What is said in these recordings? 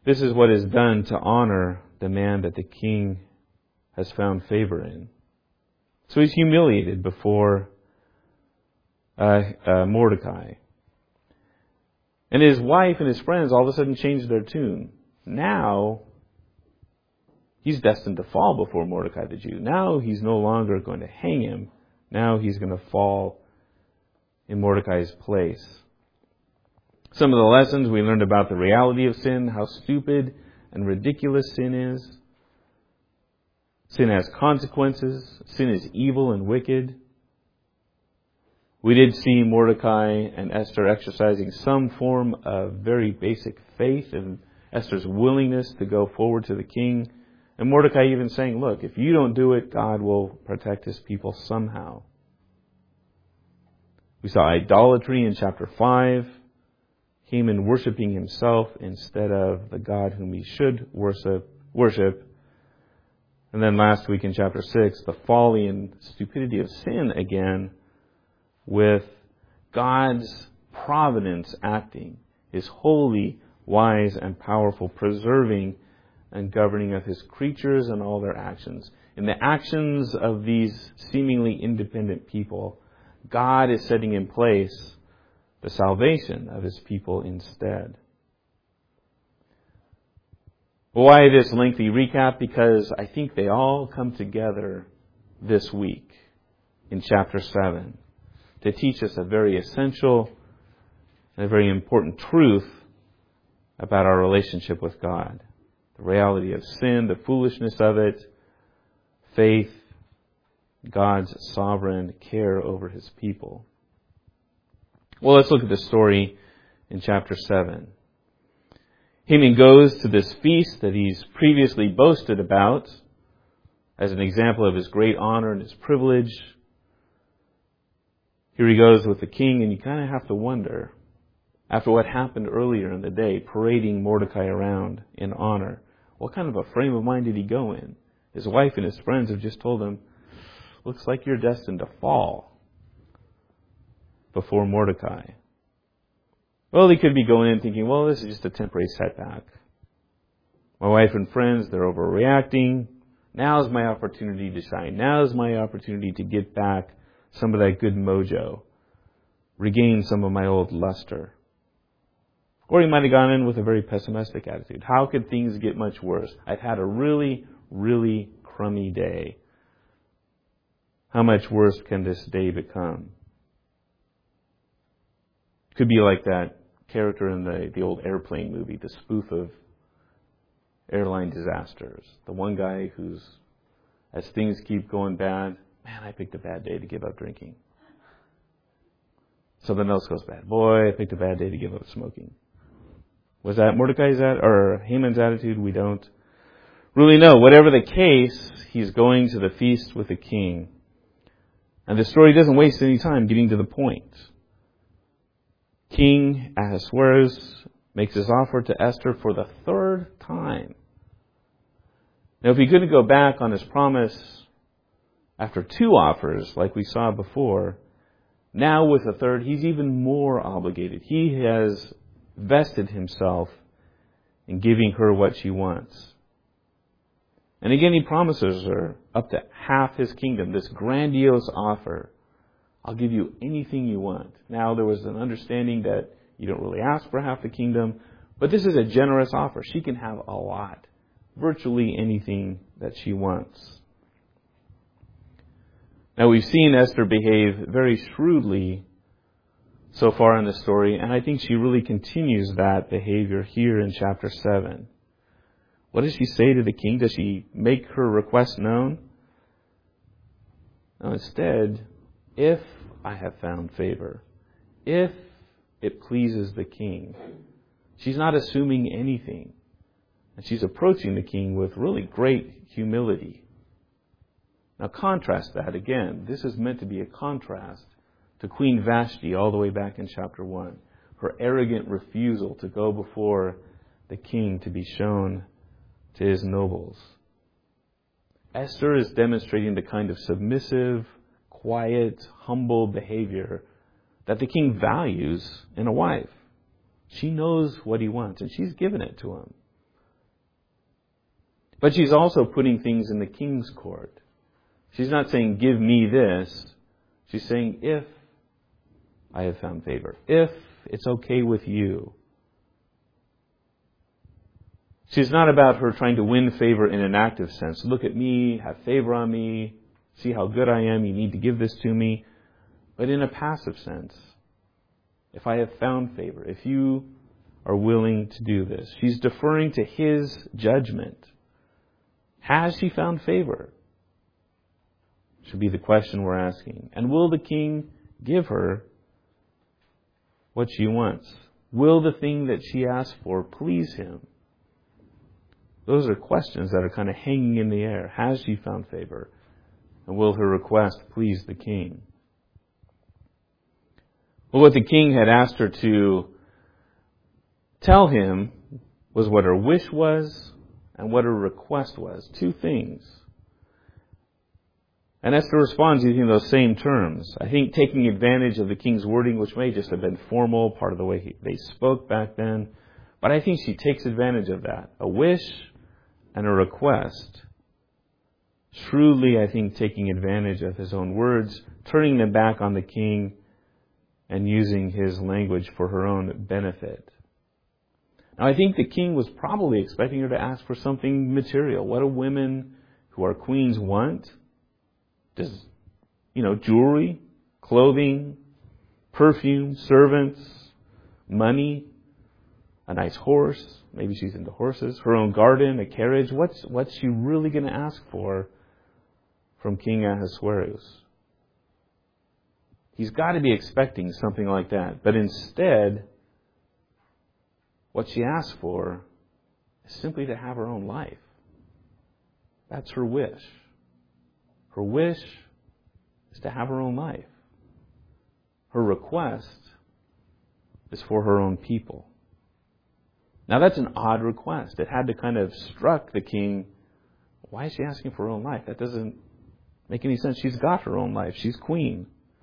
This is what is done to honor the man that the king has found favor in. So he's humiliated before Mordecai. And his wife and his friends all of a sudden changed their tune. Now, he's destined to fall before Mordecai the Jew. Now he's no longer going to hang him. Now he's going to fall in Mordecai's place. Some of the lessons we learned about the reality of sin, how stupid and ridiculous sin is. Sin has consequences. Sin is evil and wicked. We did see Mordecai and Esther exercising some form of very basic faith in Esther's willingness to go forward to the king. And Mordecai even saying, look, if you don't do it, God will protect his people somehow. We saw idolatry in chapter 5. Haman worshiping himself instead of the God whom he should worship. And then last week in chapter 6, the folly and stupidity of sin again, with God's providence acting, His holy, wise, and powerful preserving and governing of His creatures and all their actions. In the actions of these seemingly independent people, God is setting in place the salvation of His people instead. Why this lengthy recap? Because I think they all come together this week in chapter 7 to teach us a very essential and a very important truth about our relationship with God. The reality of sin, the foolishness of it, faith, God's sovereign care over His people. Well, let's look at the story in chapter 7. Haman goes to this feast that he's previously boasted about as an example of his great honor and his privilege. Here he goes with the king, and you kind of have to wonder, after what happened earlier in the day, parading Mordecai around in honor, what kind of a frame of mind did he go in? His wife and his friends have just told him, looks like you're destined to fall before Mordecai. Well, he could be going in thinking, well, this is just a temporary setback. My wife and friends, they're overreacting. Now's my opportunity to shine. Now's my opportunity to get back some of that good mojo. Regain some of my old luster. Or he might have gone in with a very pessimistic attitude. How could things get much worse? I've had a really, really crummy day. How much worse can this day become? Could be like that character in the old Airplane movie, the spoof of airline disasters. The one guy who's, as things keep going bad, man, I picked a bad day to give up drinking. Something else goes bad. Boy, I picked a bad day to give up smoking. Was that Mordecai's or Haman's attitude? We don't really know. Whatever the case, he's going to the feast with the king. And the story doesn't waste any time getting to the point. King Ahasuerus makes his offer to Esther for the third time. Now, if he couldn't go back on his promise after two offers, like we saw before, now with the third, he's even more obligated. He has vested himself in giving her what she wants. And again, he promises her up to half his kingdom, this grandiose offer. I'll give you anything you want. Now, there was an understanding that you don't really ask for half the kingdom, but this is a generous offer. She can have a lot, virtually anything that she wants. Now, we've seen Esther behave very shrewdly so far in the story, and I think she really continues that behavior here in chapter 7. What does she say to the king? Does she make her request known? No, instead, if I have found favor, if it pleases the king. She's not assuming anything. And she's approaching the king with really great humility. Now contrast that again. This is meant to be a contrast to Queen Vashti all the way back in chapter 1. Her arrogant refusal to go before the king to be shown to his nobles. Esther is demonstrating the kind of submissive, quiet, humble behavior that the king values in a wife. She knows what he wants, and she's given it to him. But she's also putting things in the king's court. She's not saying, give me this. She's saying, if I have found favor, if it's okay with you. She's not about her trying to win favor in an active sense. Look at me, have favor on me, see how good I am, you need to give this to me. But in a passive sense, if I have found favor, if you are willing to do this. She's deferring to his judgment. Has she found favor? Should be the question we're asking. And will the king give her what she wants? Will the thing that she asks for please him? Those are questions that are kind of hanging in the air. Has she found favor? And will her request please the king? Well, what the king had asked her to tell him was what her wish was and what her request was. Two things. And Esther responds using those same terms. I think taking advantage of the king's wording, which may just have been formal, part of the way they spoke back then. But I think she takes advantage of that. A wish and a request. Shrewdly, I think, taking advantage of his own words, turning them back on the king, and using his language for her own benefit. Now, I think the king was probably expecting her to ask for something material. What do women who are queens want? Does, jewelry, clothing, perfume, servants, money, a nice horse. Maybe she's into horses. Her own garden, a carriage. What's she really going to ask for from King Ahasuerus? He's got to be expecting something like that. But instead, what she asks for is simply to have her own life. That's her wish. Her wish is to have her own life. Her request is for her own people. Now that's an odd request. It had to kind of struck the king. Why is she asking for her own life? That doesn't make any sense. She's got her own life. She's queen.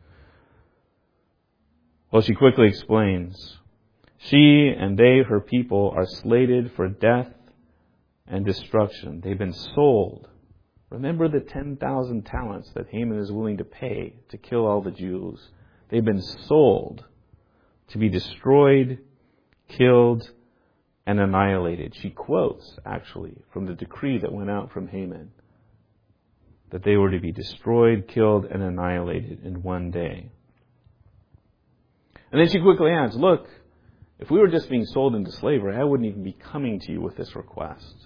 Well, she quickly explains. She and they, her people, are slated for death and destruction. They've been sold. Remember the 10,000 talents that Haman is willing to pay to kill all the Jews. They've been sold to be destroyed, killed, and annihilated. She quotes, actually, from the decree that went out from Haman, that they were to be destroyed, killed, and annihilated in one day. And then she quickly adds, look, if we were just being sold into slavery, I wouldn't even be coming to you with this request.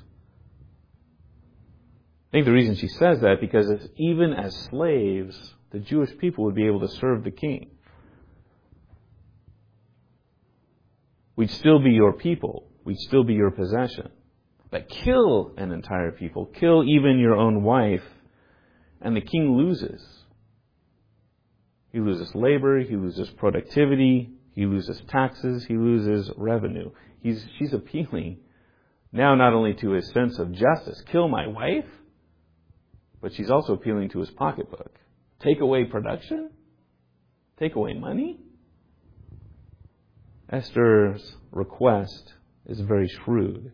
I think the reason she says that because even as slaves, the Jewish people would be able to serve the king. We'd still be your people. We'd still be your possession. But kill an entire people. Kill even your own wife. And the king loses. He loses labor. He loses productivity. He loses taxes. He loses revenue. She's appealing now not only to his sense of justice. Kill my wife. But she's also appealing to his pocketbook. Take away production? Take away money? Esther's request is very shrewd.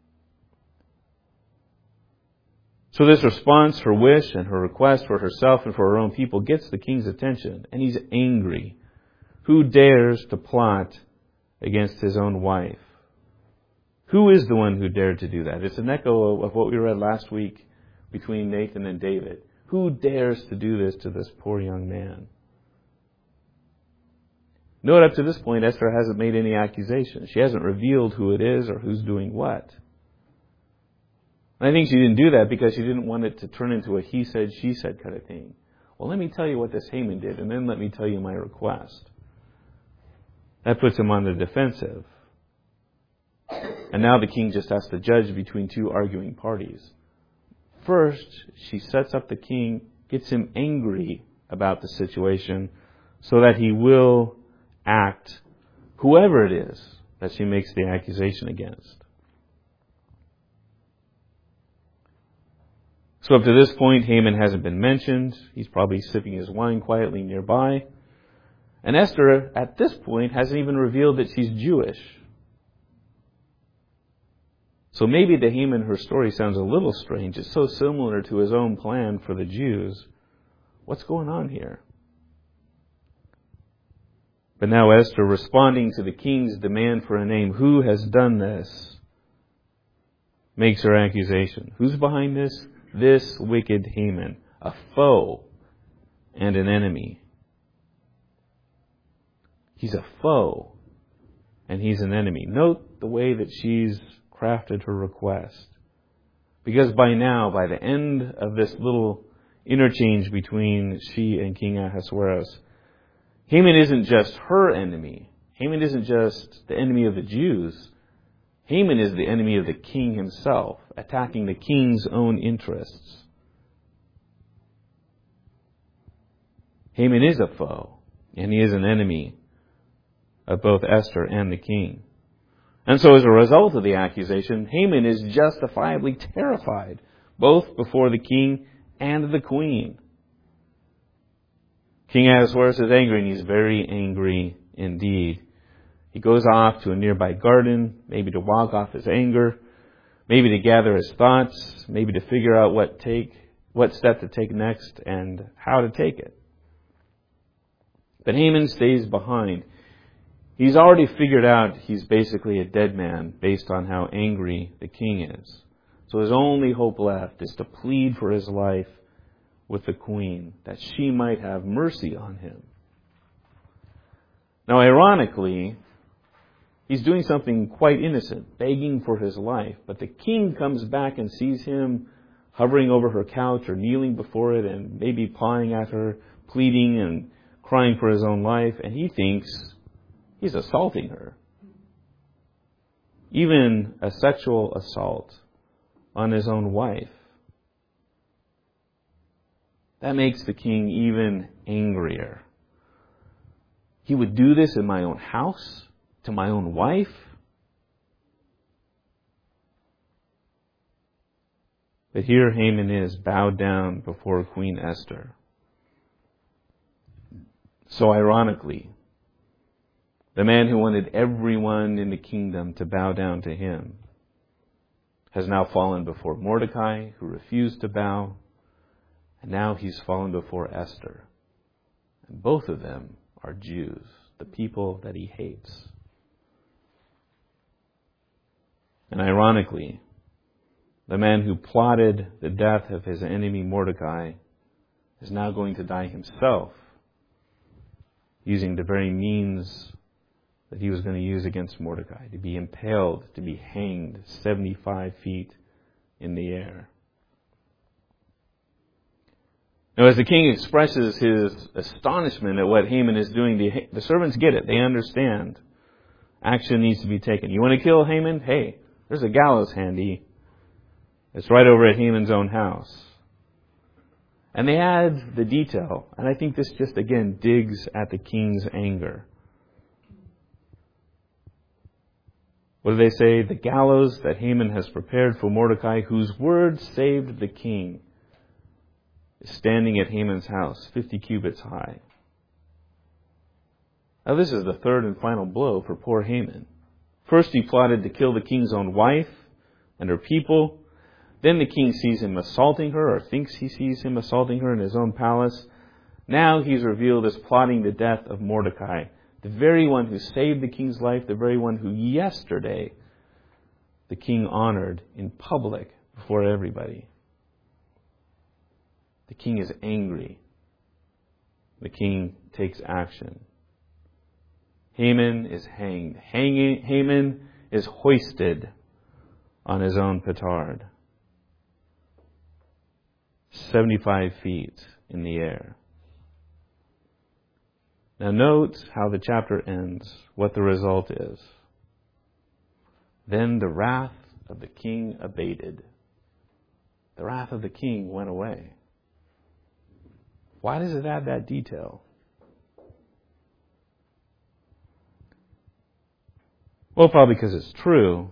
So this response, her wish and her request for herself and for her own people gets the king's attention. And he's angry. Who dares to plot against his own wife? Who is the one who dared to do that? It's an echo of what we read last week between Nathan and David. Who dares to do this to this poor young man? Note up to this point, Esther hasn't made any accusations. She hasn't revealed who it is or who's doing what. And I think she didn't do that because she didn't want it to turn into a he said, she said kind of thing. Well, let me tell you what this Haman did, and then let me tell you my request. That puts him on the defensive. And now the king just has to judge between two arguing parties. First, she sets up the king, gets him angry about the situation so that he will act, whoever it is that she makes the accusation against. So up to this point, Haman hasn't been mentioned. He's probably sipping his wine quietly nearby. And Esther, at this point, hasn't even revealed that she's Jewish. So maybe to Haman her story sounds a little strange. It's so similar to his own plan for the Jews. What's going on here? But now Esther, responding to the king's demand for a name, who has done this, makes her accusation. Who's behind this? This wicked Haman, a foe and an enemy. He's a foe and he's an enemy. Note the way that she's crafted her request. Because by now, by the end of this little interchange between she and King Ahasuerus, Haman isn't just her enemy. Haman isn't just the enemy of the Jews. Haman is the enemy of the king himself, attacking the king's own interests. Haman is a foe, and he is an enemy of both Esther and the king. And so as a result of the accusation, Haman is justifiably terrified, both before the king and the queen. King Ahasuerus is angry, and he's very angry indeed. He goes off to a nearby garden, maybe to walk off his anger, maybe to gather his thoughts, maybe to figure out what step to take next and how to take it. But Haman stays behind. He's already figured out he's basically a dead man based on how angry the king is. So his only hope left is to plead for his life with the queen, that she might have mercy on him. Now, ironically, he's doing something quite innocent, begging for his life. But the king comes back and sees him hovering over her couch or kneeling before it and maybe pawing at her, pleading and crying for his own life. And he thinks he's assaulting her. Even a sexual assault on his own wife. That makes the king even angrier. He would do this in my own house, to my own wife. But here Haman is, bowed down before Queen Esther. So ironically, the man who wanted everyone in the kingdom to bow down to him has now fallen before Mordecai, who refused to bow, and now he's fallen before Esther. And both of them are Jews, the people that he hates. And ironically, the man who plotted the death of his enemy Mordecai is now going to die himself, using the very means that he was going to use against Mordecai, to be impaled, to be hanged 75 feet in the air. Now, as the king expresses his astonishment at what Haman is doing, the servants get it. They understand. Action needs to be taken. You want to kill Haman? Hey, there's a gallows handy. It's right over at Haman's own house. And they add the detail. And I think this just, again, digs at the king's anger. What do they say? The gallows that Haman has prepared for Mordecai, whose word saved the king, is standing at Haman's house, 50 cubits high. Now this is the third and final blow for poor Haman. First he plotted to kill the king's own wife and her people. Then the king sees him assaulting her, or thinks he sees him assaulting her in his own palace. Now he's revealed as plotting the death of Mordecai, the very one who saved the king's life, the very one who yesterday the king honored in public before everybody. The king is angry. The king takes action. Haman is hanged. Haman is hoisted on his own petard. 75 feet in the air. Now note how the chapter ends, what the result is. Then the wrath of the king abated. The wrath of the king went away. Why does it add that detail? Well, probably because it's true.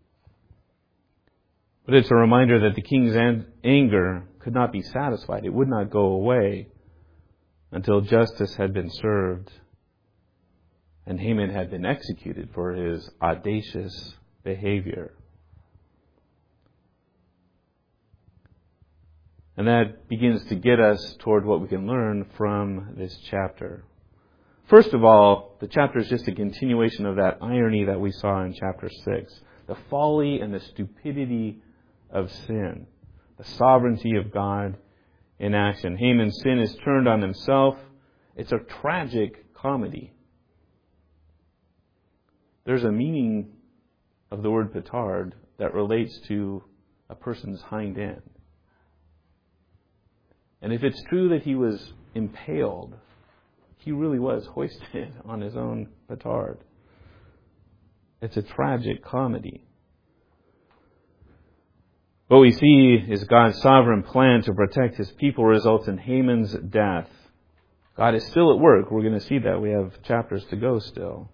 But it's a reminder that the king's anger could not be satisfied. It would not go away until justice had been served and Haman had been executed for his audacious behavior. And that begins to get us toward what we can learn from this chapter. First of all, the chapter is just a continuation of that irony that we saw in chapter 6. The folly and the stupidity of sin. The sovereignty of God in action. Haman's sin is turned on himself. It's a tragic comedy. There's a meaning of the word petard that relates to a person's hind end. And if it's true that he was impaled, he really was hoisted on his own petard. It's a tragic comedy. What we see is God's sovereign plan to protect His people results in Haman's death. God is still at work. We're going to see that. We have chapters to go still.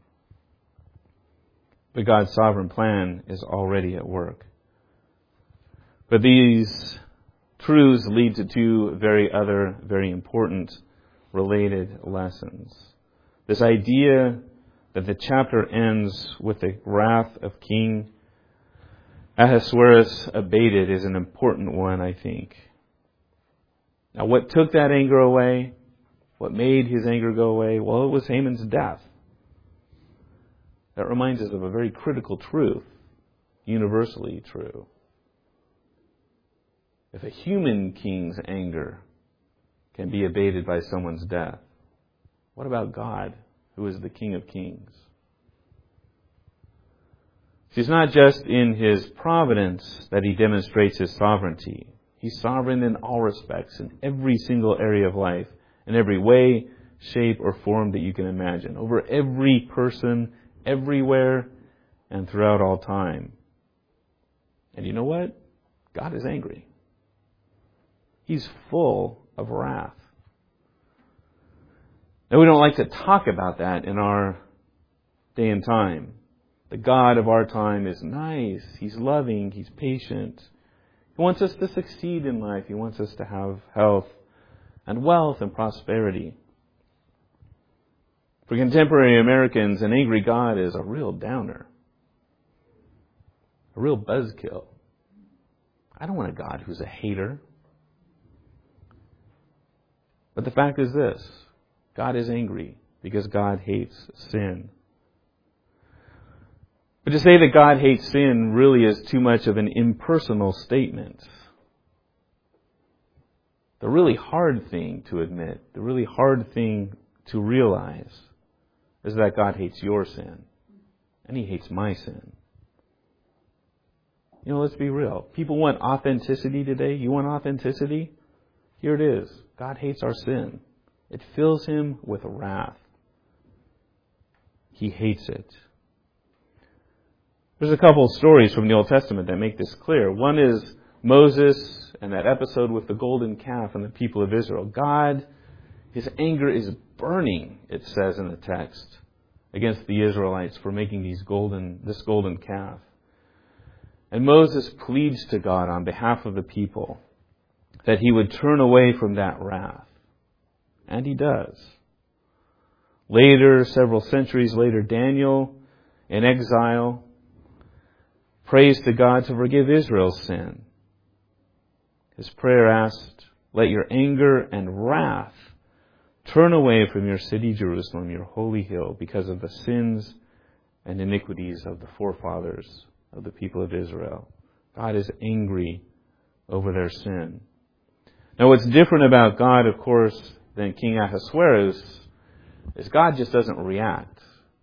But God's sovereign plan is already at work. But these truths lead to two very important related lessons. This idea that the chapter ends with the wrath of King Ahasuerus abated is an important one, I think. Now, what took that anger away? What made his anger go away? Well, it was Haman's death. That reminds us of a very critical truth, universally true. If a human king's anger can be abated by someone's death, what about God, who is the King of Kings? It's not just in His providence that He demonstrates His sovereignty. He's sovereign in all respects, in every single area of life, in every way, shape, or form that you can imagine, over every person, everywhere, and throughout all time. And you know what? God is angry. He's full of wrath. And we don't like to talk about that in our day and time. The God of our time is nice. He's loving. He's patient. He wants us to succeed in life. He wants us to have health and wealth and prosperity. For contemporary Americans, an angry God is a real downer. A real buzzkill. I don't want a God who's a hater. But the fact is this. God is angry because God hates sin. But to say that God hates sin really is too much of an impersonal statement. The really hard thing to admit, the really hard thing to realize is that God hates your sin. And He hates my sin. You know, let's be real. People want authenticity today. You want authenticity? Here it is. God hates our sin. It fills Him with wrath. He hates it. There's a couple of stories from the Old Testament that make this clear. One is Moses and that episode with the golden calf and the people of Israel. God, His anger is burning, it says in the text, against the Israelites for making this golden calf. And Moses pleads to God on behalf of the people that He would turn away from that wrath. And He does. Later, several centuries later, Daniel, in exile, prays to God to forgive Israel's sin. His prayer asked, "Let your anger and wrath turn away from your city Jerusalem, your holy hill, because of the sins and iniquities of the forefathers of the people of Israel." God is angry over their sin. Now, what's different about God, of course, than King Ahasuerus is God just doesn't react.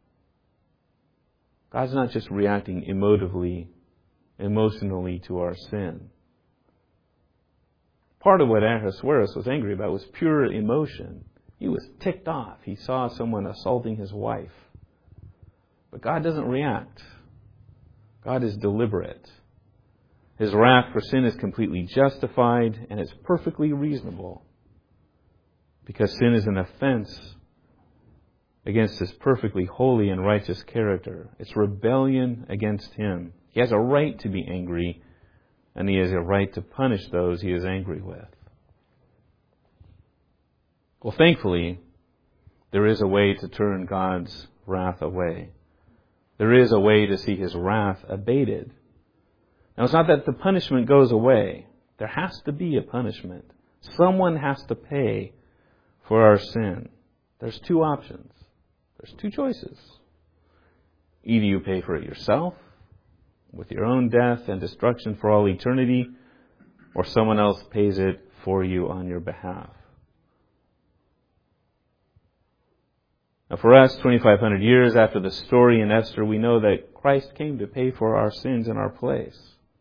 God's not just reacting emotionally to our sin. Part of what Ahasuerus was angry about was pure emotion. He was ticked off. He saw someone assaulting his wife. But God doesn't react. God is deliberate. His wrath for sin is completely justified, and it's perfectly reasonable. Because sin is an offense against His perfectly holy and righteous character. It's rebellion against Him. He has a right to be angry, and He has a right to punish those He is angry with. Well, thankfully, there is a way to turn God's wrath away. There is a way to see His wrath abated. Now, it's not that the punishment goes away. There has to be a punishment. Someone has to pay for our sin. There's two options. There's two choices. Either you pay for it yourself, with your own death and destruction for all eternity, or someone else pays it for you on your behalf. Now for us, 2,500 years after the story in Esther, we know that Christ came to pay for our sins in our place.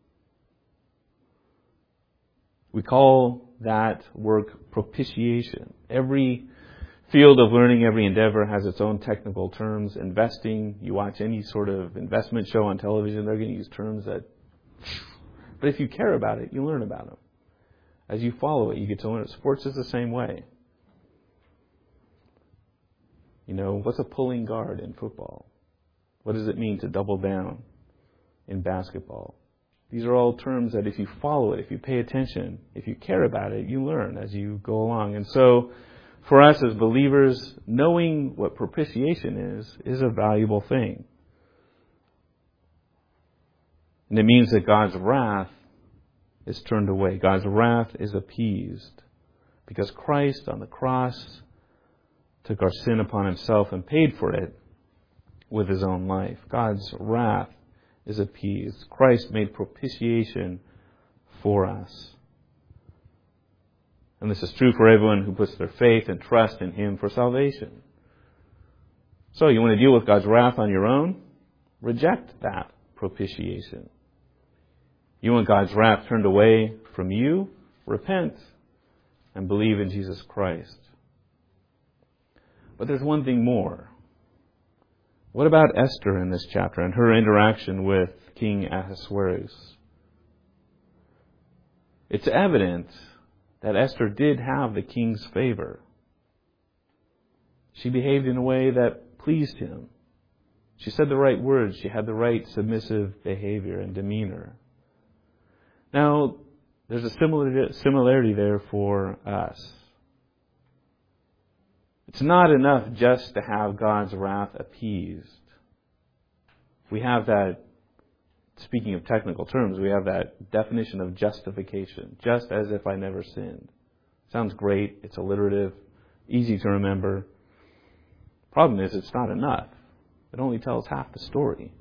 We call that work propitiation. Every field of learning, every endeavor has its own technical terms. Investing, you watch any sort of investment show on television, they're going to use terms that... But if you care about it, you learn about them. As you follow it, you get to learn it. Sports is the same way. You know, what's a pulling guard in football? What does it mean to double down in basketball? These are all terms that if you follow it, if you pay attention, if you care about it, you learn as you go along. And so, for us as believers, knowing what propitiation is a valuable thing. And it means that God's wrath is turned away. God's wrath is appeased. Because Christ on the cross took our sin upon himself and paid for it with his own life. God's wrath is appeased. Christ made propitiation for us. And this is true for everyone who puts their faith and trust in him for salvation. So you want to deal with God's wrath on your own? Reject that propitiation. You want God's wrath turned away from you? Repent and believe in Jesus Christ. But there's one thing more. What about Esther in this chapter and her interaction with King Ahasuerus? It's evident that Esther did have the king's favor. She behaved in a way that pleased him. She said the right words. She had the right submissive behavior and demeanor. Now, there's a similarity there for us. It's not enough just to have God's wrath appeased. We have that, speaking of technical terms, we have that definition of justification. Just as if I never sinned. Sounds great. It's alliterative. Easy to remember. Problem is, it's not enough. It only tells half the story.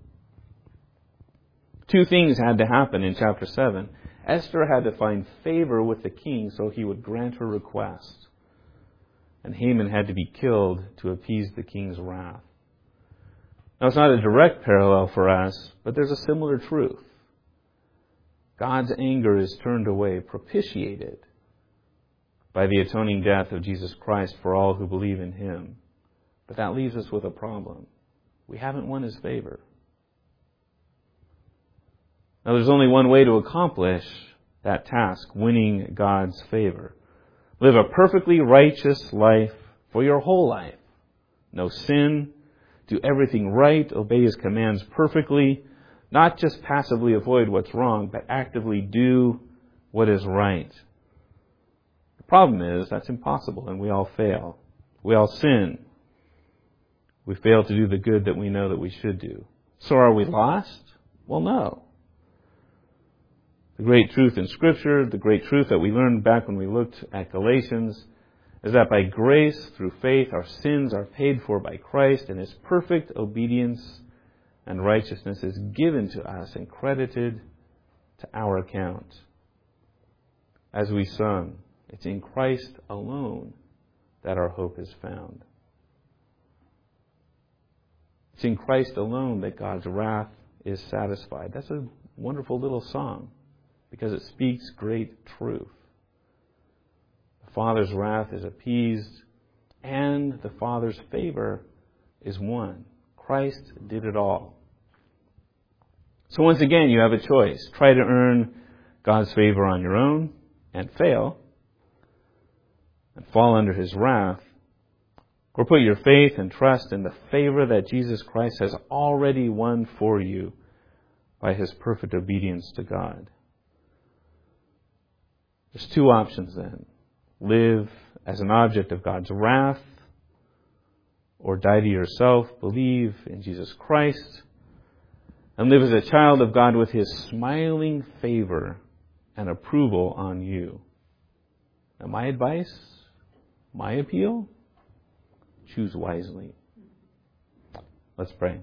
Two things had to happen in chapter 7. Esther had to find favor with the king so he would grant her request. And Haman had to be killed to appease the king's wrath. Now, it's not a direct parallel for us, but there's a similar truth. God's anger is turned away, propitiated by the atoning death of Jesus Christ for all who believe in him. But that leaves us with a problem. We haven't won his favor. Now, there's only one way to accomplish that task, winning God's favor. Live a perfectly righteous life for your whole life. No sin. Do everything right. Obey his commands perfectly. Not just passively avoid what's wrong, but actively do what is right. The problem is that's impossible and we all fail. We all sin. We fail to do the good that we know that we should do. So are we lost? Well, no. The great truth in Scripture, the great truth that we learned back when we looked at Galatians, is that by grace, through faith, our sins are paid for by Christ, and his perfect obedience and righteousness is given to us and credited to our account. As we sung, it's in Christ alone that our hope is found. It's in Christ alone that God's wrath is satisfied. That's a wonderful little song, because it speaks great truth. The Father's wrath is appeased, and the Father's favor is won. Christ did it all. So once again, you have a choice. Try to earn God's favor on your own and fail and fall under his wrath, or put your faith and trust in the favor that Jesus Christ has already won for you by his perfect obedience to God. There's two options then. Live as an object of God's wrath, or die to yourself, believe in Jesus Christ, and live as a child of God with his smiling favor and approval on you. Now, my advice, my appeal, choose wisely. Let's pray.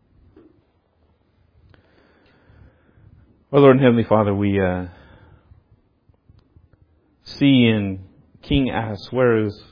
Our Lord and Heavenly Father, we see in King Ahasuerus